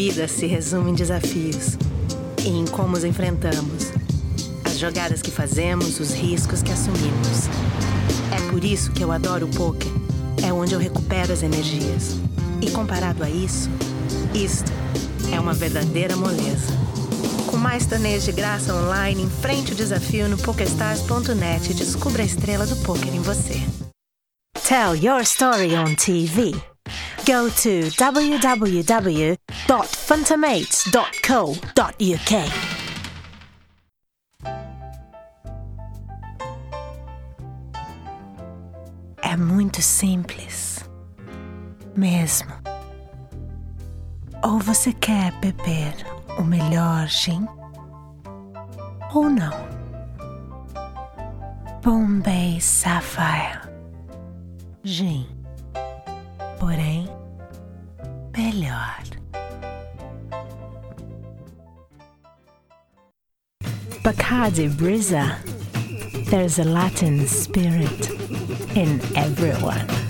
vida se resume em desafios e em como os enfrentamos. As jogadas que fazemos, os riscos que assumimos. É por isso que eu adoro o pôquer. É onde eu recupero as energias. E comparado a isso, isto é uma verdadeira moleza. Com mais torneios de graça online, enfrente o desafio no PokerStars.net e descubra a estrela do pôquer em você. Tell your story on TV. Go to www.fantamates.co.uk. É muito simples, mesmo. Ou você quer beber o melhor gin, ou não. Bombay Sapphire Gin, porém melhor. Bacardi Brisa. There's a Latin spirit in everyone.